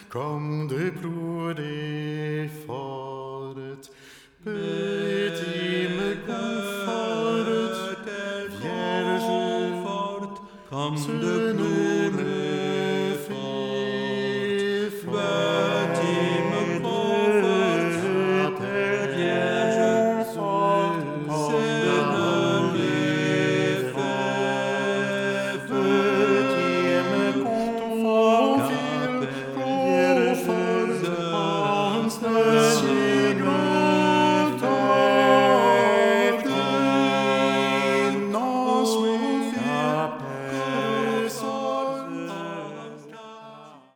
comme de plus d'effort, petit me conforte, Vierge, comme ce de